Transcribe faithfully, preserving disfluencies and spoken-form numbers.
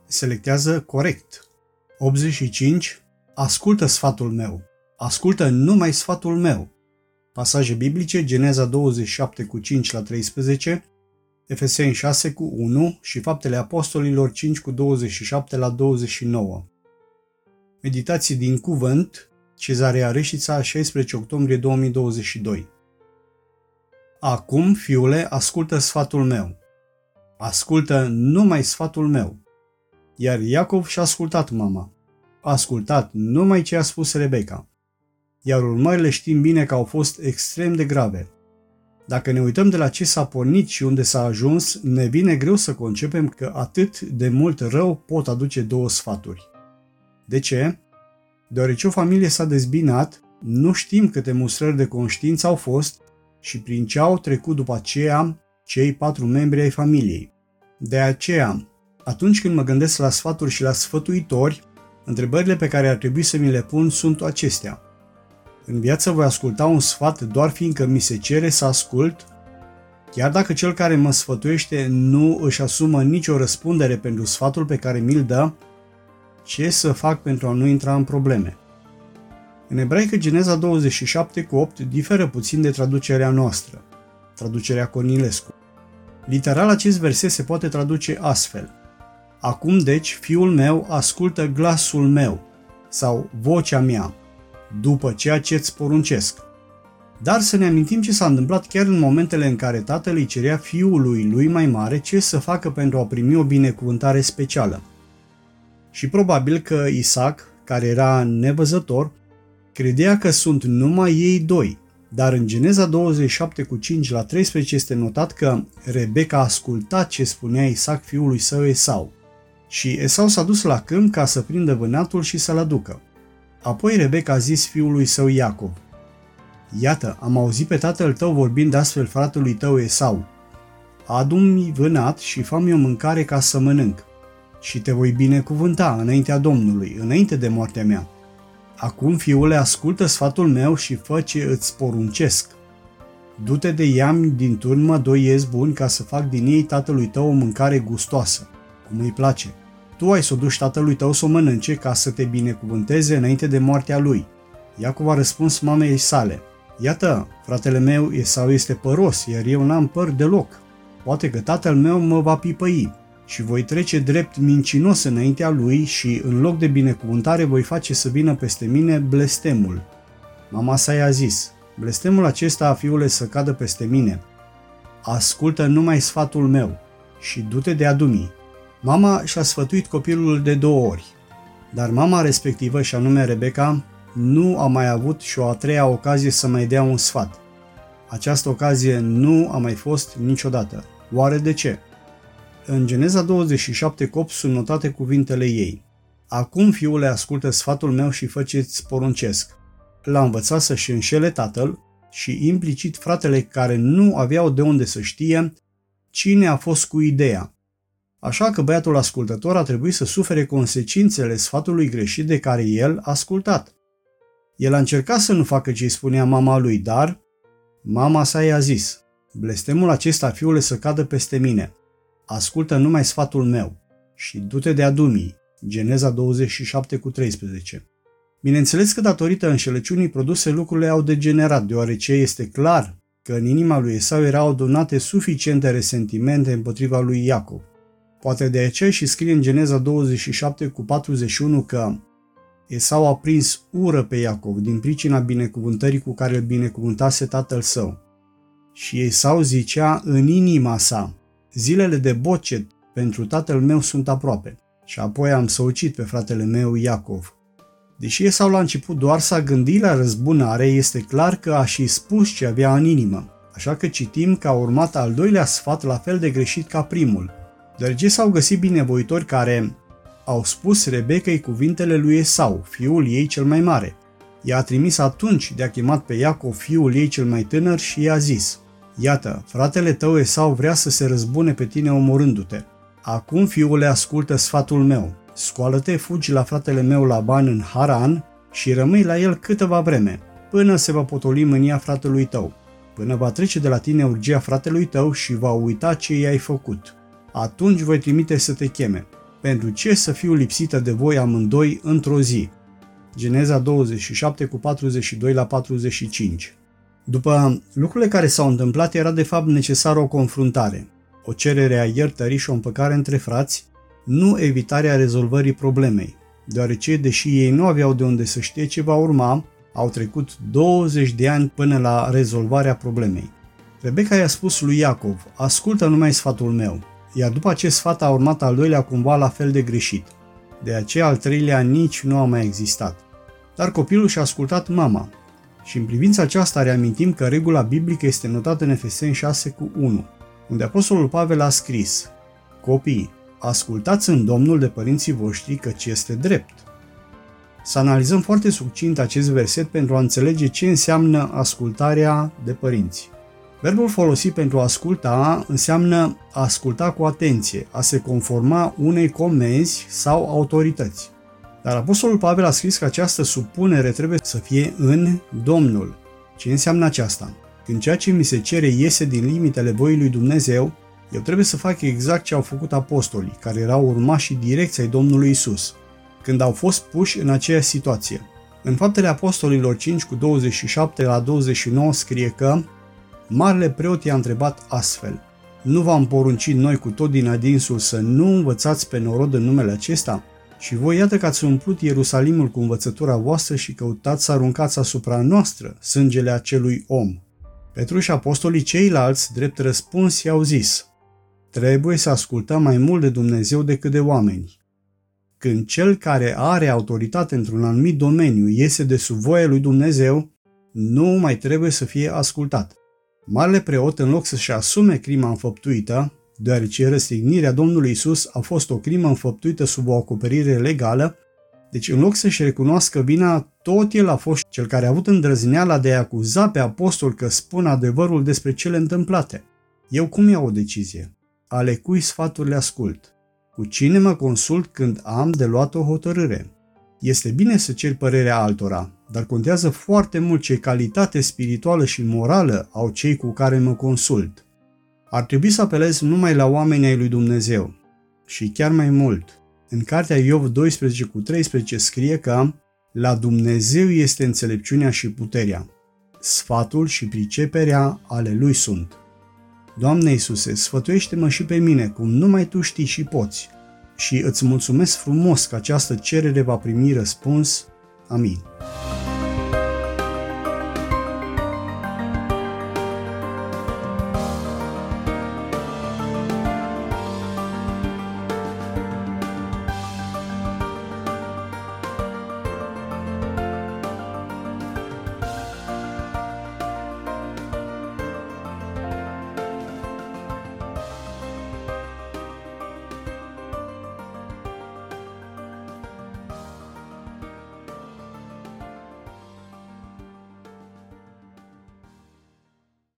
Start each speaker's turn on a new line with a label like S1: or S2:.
S1: Selectează corect. optzeci și cinci. Ascultă sfatul meu. Ascultă numai sfatul meu. Pasaje biblice: Geneza douăzeci și șapte cu cinci la treisprezece, Efeseni șase cu unu și Faptele Apostolilor cinci cu douăzeci și șapte la douăzeci și nouă. Meditații din cuvânt, Cezarea Reșița, șaisprezece octombrie două mii douăzeci și doi. Acum, fiule, ascultă sfatul meu. Ascultă numai sfatul meu. Iar Iacov și-a ascultat mama. A ascultat numai ce a spus Rebecca. Iar urmările știm bine că au fost extrem de grave. Dacă ne uităm de la ce s-a pornit și unde s-a ajuns, ne vine greu să concepem că atât de mult rău pot aduce două sfaturi. De ce? Deoarece o familie s-a dezbinat, nu știm câte mustrări de conștiință au fost și prin ce au trecut după aceea cei patru membri ai familiei. De aceea, atunci când mă gândesc la sfaturi și la sfătuitori, întrebările pe care ar trebui să mi le pun sunt acestea. În viață voi asculta un sfat doar fiindcă mi se cere să ascult? Chiar dacă cel care mă sfătuiește nu își asumă nicio răspundere pentru sfatul pe care mi-l dă, ce să fac pentru a nu intra în probleme? În ebraică, Geneza douăzeci și șapte cu opt diferă puțin de traducerea noastră, traducerea Cornilescu. Literal, acest verset se poate traduce astfel: Acum deci, fiul meu, ascultă glasul meu sau vocea mea, după ceea ce îți poruncesc. Dar să ne amintim ce s-a întâmplat chiar în momentele în care tatăl îi cerea fiului lui mai mare ce să facă pentru a primi o binecuvântare specială. Și probabil că Isaac, care era nevăzător, credea că sunt numai ei doi, dar în Geneza douăzeci și șapte cu cinci la treisprezece este notat că Rebecca a ascultat ce spunea Isaac fiului său Esau. Și Esau s-a dus la câmp ca să prindă vânatul și să-l aducă. Apoi Rebecca a zis fiului său Iacov: Iată, am auzit pe tatăl tău vorbind astfel fratelui tău Esau. Adu-mi vânat și fă-mi o mâncare ca să mănânc. Și te voi binecuvânta înaintea Domnului, înainte de moartea mea. Acum, fiule, ascultă sfatul meu și fă ce îți poruncesc. Du-te de ia-mi din turmă doi iezi buni ca să fac din ei tatălui tău o mâncare gustoasă, cum îi place. Tu ai să o duci tatălui tău să o mănânce ca să te binecuvânteze înainte de moartea lui. Iacov a răspuns mamei sale: Iată, fratele meu Esau este păros, iar eu n-am păr deloc. Poate că tatăl meu mă va pipăi și voi trece drept mincinos înaintea lui și în loc de binecuvântare voi face să vină peste mine blestemul. Mama sa i-a zis: Blestemul acesta, fiule, să cadă peste mine. Ascultă numai sfatul meu și du-te de adu-mi. Mama și-a sfătuit copilul de două ori, dar mama respectivă, și anume Rebecca, nu a mai avut și o a treia ocazie să mai dea un sfat. Această ocazie nu a mai fost niciodată. Oare de ce? În Geneza douăzeci și șapte cu opt sunt notate cuvintele ei: Acum, fiule, ascultă sfatul meu și fă ce-ți poruncesc. L-a învățat să-și înșele tatăl și implicit fratele care nu aveau de unde să știe cine a fost cu ideea. Așa că băiatul ascultător a trebuit să sufere consecințele sfatului greșit de care el a ascultat. El a încercat să nu facă ce îi spunea mama lui, dar mama sa i-a zis: Blestemul acesta, fiule, să cadă peste mine. Ascultă numai sfatul meu și du-te de adu-mi. Geneza douăzeci și șapte cu treisprezece. Bineînțeles că datorită înșelăciunii produse lucrurile au degenerat, deoarece este clar că în inima lui Esau erau adunate suficiente resentimente împotriva lui Iacov. Poate de aceea și scrie în Geneza douăzeci și șapte cu patruzeci și unu că Esau a prins ură pe Iacov din pricina binecuvântării cu care îl binecuvântase tatăl său. Și Esau zicea în inima sa: Zilele de bocet pentru tatăl meu sunt aproape și apoi am să ucid pe fratele meu Iacov. Deși Esau la început doar s-a gândit la răzbunare, este clar că a și spus ce avea în inimă, așa că citim că a urmat al doilea sfat la fel de greșit ca primul, deoarece s-au găsit binevoitori care au spus Rebecăi cuvintele lui Esau, fiul ei cel mai mare. Ea a trimis atunci de a chemat pe Iacov, fiul ei cel mai tânăr, și i-a zis: Iată, fratele tău Esau vrea să se răzbune pe tine omorându-te. Acum, fiule, ascultă sfatul meu. Scoală-te, fugi la fratele meu Laban în Haran și rămâi la el câteva vreme, până se va potoli mânia fratelui tău, până va trece de la tine urgia fratelui tău și va uita ce i-ai făcut. Atunci voi trimite să te cheme, pentru ce să fiu lipsită de voi amândoi într-o zi? Geneza douăzeci și șapte cu patruzeci și doi la patruzeci și cinci. După lucrurile care s-au întâmplat, era de fapt necesară o confruntare, o cerere a iertării și o împăcare între frați, nu evitarea rezolvării problemei, deoarece, deși ei nu aveau de unde să știe ce va urma, au trecut douăzeci de ani până la rezolvarea problemei. Rebecca i-a spus lui Iacov: ascultă numai sfatul meu, iar după acest sfat a urmat al doilea cumva la fel de greșit. De aceea al treilea nici nu a mai existat. Dar copilul și-a ascultat mama. Și în privința aceasta reamintim că regula biblică este notată în Efeseni șase cu unu, unde apostolul Pavel a scris: Copii, ascultați în Domnul de părinții voștri, căci este drept. Să analizăm foarte succint acest verset pentru a înțelege ce înseamnă ascultarea de părinți. Verbul folosit pentru a asculta înseamnă a asculta cu atenție, a se conforma unei comenzi sau autorități. Dar apostolul Pavel a scris că această supunere trebuie să fie în Domnul. Ce înseamnă aceasta? Când ceea ce mi se cere iese din limitele voii lui Dumnezeu, eu trebuie să fac exact ce au făcut apostolii, care erau urmașii direcției ai Domnului Isus, când au fost puși în aceeași situație. În Faptele Apostolilor cinci cu douăzeci și șapte la douăzeci și nouă scrie că marele preot i-a întrebat astfel: nu v-am poruncit noi cu tot din adinsul să nu învățați pe norod în numele acesta? Și voi iată că ați umplut Ierusalimul cu învățătura voastră și căutați să aruncați asupra noastră sângele acelui om. Petru și apostolii ceilalți, drept răspuns, i-au zis: trebuie să ascultăm mai mult de Dumnezeu decât de oameni. Când cel care are autoritate într-un anumit domeniu iese de sub voia lui Dumnezeu, nu mai trebuie să fie ascultat. Marele preot, în loc să-și asume crima înfăptuită, deoarece răstignirea Domnului Isus a fost o crimă înfăptuită sub o acoperire legală, deci în loc să-și recunoască vina, tot el a fost cel care a avut îndrăzneala de a acuza pe apostol că spun adevărul despre cele întâmplate. Eu cum iau o decizie? Ale cui sfaturi le ascult? Cu cine mă consult când am de luat o hotărâre? Este bine să ceri părerea altora, dar contează foarte mult ce calitate spirituală și morală au cei cu care mă consult. Ar trebui să apelez numai la oamenii ai lui Dumnezeu. Și chiar mai mult, în cartea Iov doisprezece cu treisprezece scrie că la Dumnezeu este înțelepciunea și puterea. Sfatul și priceperea ale lui sunt. Doamne Iisuse, sfătuiește-mă și pe mine, cum numai Tu știi și poți. Și îți mulțumesc frumos că această cerere va primi răspuns. Amin.